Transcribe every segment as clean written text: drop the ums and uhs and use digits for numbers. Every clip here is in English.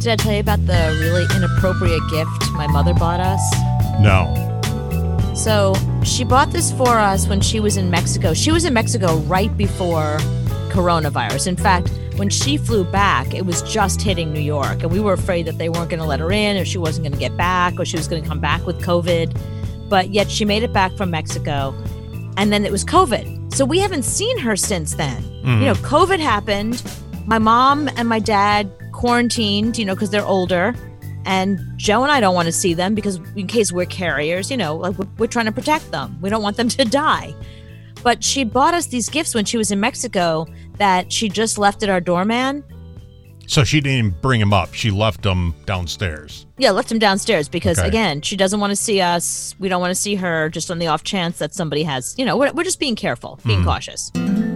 Did I tell you about the really inappropriate gift my mother bought us? No. So she bought this for us when she was in Mexico. She was in Mexico right before coronavirus. In fact, when she flew back, it was just hitting New York. And we were afraid that they weren't going to let her in, or she wasn't going to get back, or she was going to come back with COVID. But yet she made it back from Mexico. And then it was COVID. So we haven't seen her since then. Mm-hmm. You know, COVID happened. My mom and my dad quarantined, you know, because they're older. And Joe and I don't want to see them because in case we're carriers, you know, like we're trying to protect them. We don't want them to die. But she bought us these gifts when she was in Mexico that she just left at our doorman. So she didn't even bring them up. She left them downstairs. Yeah, left them downstairs because, Okay. again, she doesn't want to see us. We don't want to see her just on the off chance that somebody has, you know, we're just being careful, being cautious.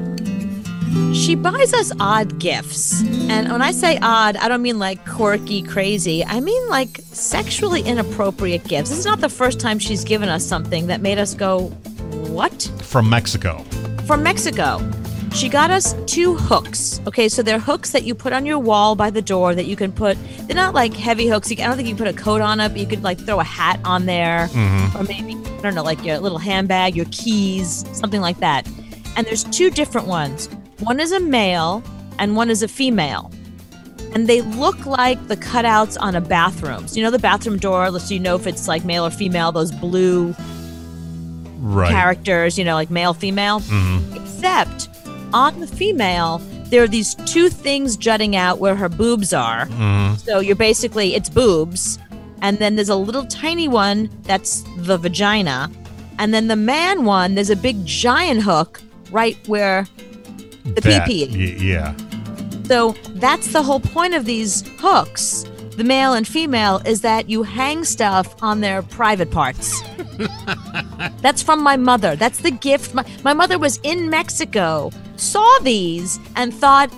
She buys us odd gifts. And when I say odd, I don't mean like quirky, crazy. I mean like sexually inappropriate gifts. This is not the first time she's given us something that made us go, what? From Mexico. From Mexico. She got us 2 hooks. Okay, so they're hooks that you put on your wall by the door that you can put. They're not like heavy hooks. I don't think you can put a coat on it, but you could like throw a hat on there. Or maybe, I don't know, like your little handbag, your keys, something like that. And there's 2 different ones. One is a male and one is a female. And they look like the cutouts on a bathroom. So you know the bathroom door, so you know if it's like male or female, those blue Right. characters, you know, like male, female. Except on the female, there are these 2 things jutting out where her boobs are. So you're basically, it's boobs. And then there's a little tiny one that's the vagina. And then the man one, there's a big giant hook right where the pee-pee is. Yeah. So that's the whole point of these hooks, the male and female, is that you hang stuff on their private parts. That's from my mother. That's the gift. My mother was in Mexico, saw these, and thought,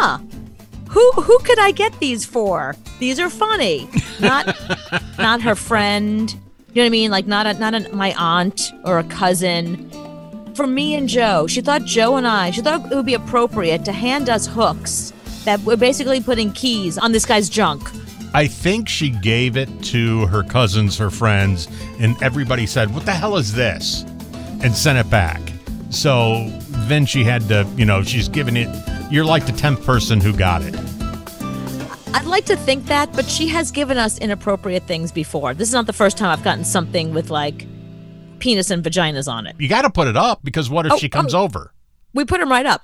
who could I get these for? These are funny. Not her friend. You know what I mean? Like not my aunt or a cousin. For me and Joe, she thought it would be appropriate to hand us hooks that we're basically putting keys on this guy's junk. I think she gave it to her cousins, her friends, and everybody said, "What the hell is this?" and sent it back. So then she had to, you know, she's giving it, you're like the 10th person who got it. I'd like to think that, but she has given us inappropriate things before. This is not the first time I've gotten something with like penis and vaginas on it. You got to put it up because what if she comes over? We put them right up.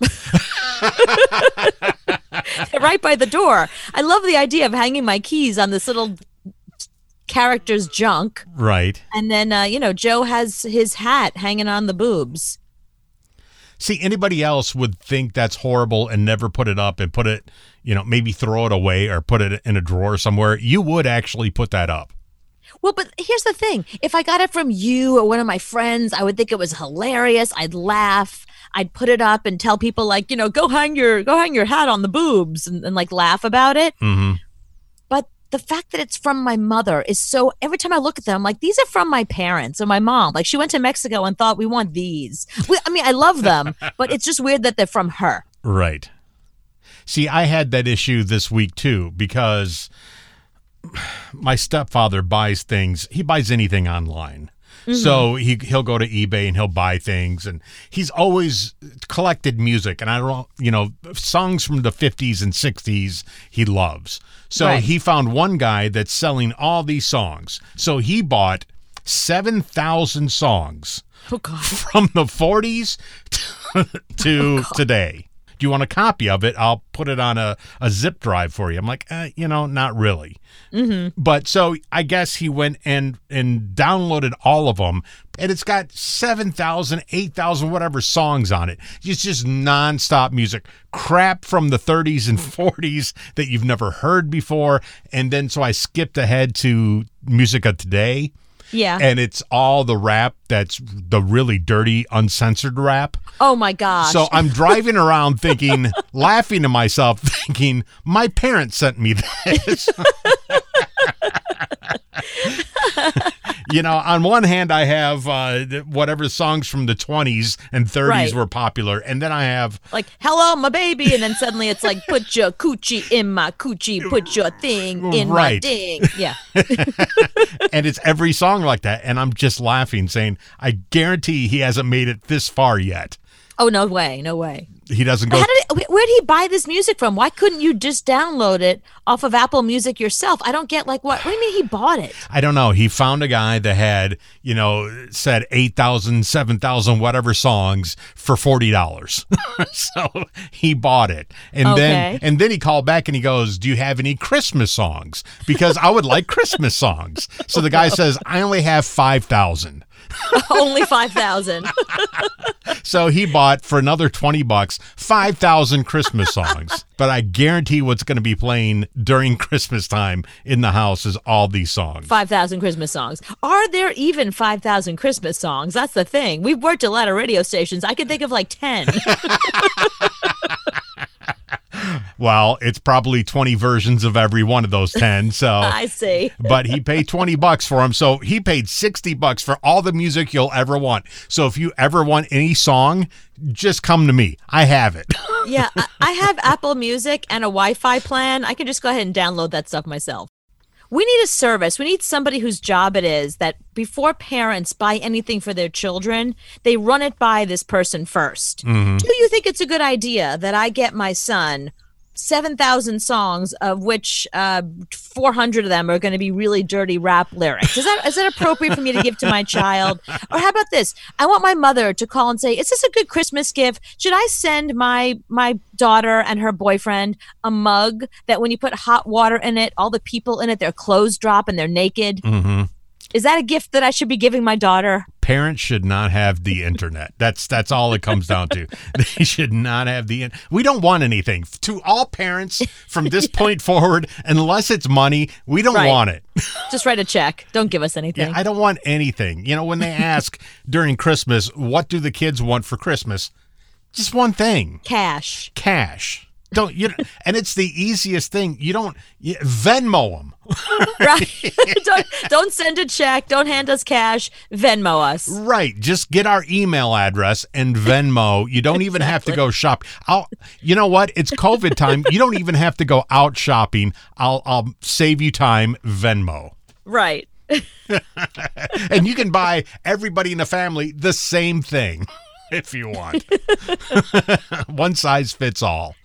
They're right by the door. I love the idea of hanging my keys on this little character's junk. Right. And then, you know, Joe has his hat hanging on the boobs. See, anybody else would think that's horrible and never put it up and put it, you know, maybe throw it away or put it in a drawer somewhere. You would actually put that up. Well, but here's the thing. If I got it from you or one of my friends, I would think it was hilarious. I'd laugh. I'd put it up and tell people like, you know, go hang your hat on the boobs and like laugh about it. But the fact that it's from my mother is so, every time I look at them, I'm like, these are from my parents or my mom. Like she went to Mexico and thought we want these. I mean, I love them, but it's just weird that they're from her. Right. See, I had that issue this week too because my stepfather buys things. He buys anything online. So he'll go to eBay and he'll buy things, and he's always collected music, and I don't, you know, songs from the 50s and 60s he loves. So Right. he found one guy that's selling all these songs. So he bought 7,000 songs Oh, God. from the 40s to today. Do you want a copy of it? I'll put it on a zip drive for you. I'm like, you know, not really. But so I guess he went and downloaded all of them, and it's got 7,000, 8,000, whatever songs on it. It's just nonstop music, crap from the 30s and 40s that you've never heard before. And then so I skipped ahead to music of today. Yeah. And it's all the rap that's the really dirty, uncensored rap. Oh, my gosh. So I'm driving around thinking, laughing to myself, thinking, my parents sent me this. On one hand, I have whatever songs from the 20s and 30s were popular. And then I have like, hello, my baby. And then suddenly it's like, put your coochie in my coochie, put your thing in my ding. Yeah. And it's every song like that. And I'm just laughing, saying, I guarantee he hasn't made it this far yet. Oh, no way. No way. He doesn't go. Where did he buy this music from? Why couldn't you just download it off of Apple Music yourself? I don't get what do you mean he bought it? I don't know. He found a guy that had, said 8,000, 7,000, whatever songs for $40. So he bought it. And then he called back and he goes, do you have any Christmas songs? Because I would like Christmas songs. So the guy says, I only have 5,000. Only 5,000. So he bought for another $20 5,000 Christmas songs. But I guarantee what's going to be playing during Christmas time in the house is all these songs. 5,000 Christmas songs. Are there even 5,000 Christmas songs? That's the thing. We've worked at a lot of radio stations. I can think of like 10. Well, it's probably 20 versions of every one of those 10. So I see. But he paid $20 for them. So he paid $60 for all the music you'll ever want. So if you ever want any song, just come to me. I have it. Yeah, I have Apple Music and a Wi-Fi plan. I can just go ahead and download that stuff myself. We need a service. We need somebody whose job it is that before parents buy anything for their children, they run it by this person first. Mm-hmm. Do you think it's a good idea that I get my son 7,000 songs, of which 400 of them are going to be really dirty rap lyrics? Is that appropriate for me to give to my child? Or how about this? I want my mother to call and say, is this a good Christmas gift? Should I send my daughter and her boyfriend a mug that when you put hot water in it, all the people in it, their clothes drop and they're naked? Mm-hmm. Is that a gift that I should be giving my daughter? Parents should not have the internet. That's all it comes down to. They should not have we don't want anything. To all parents from this point forward, unless it's money, we don't want it. Just write a check. Don't give us anything. Yeah, I don't want anything. When they ask during Christmas, what do the kids want for Christmas? Just one thing. Cash. And it's the easiest thing. Venmo them. Right. Don't send a check. Don't hand us cash. Venmo us. Right. Just get our email address and Venmo. You don't even have to go shop. You know what? It's COVID time. You don't even have to go out shopping. I'll save you time. Venmo. Right. And you can buy everybody in the family the same thing if you want. One size fits all.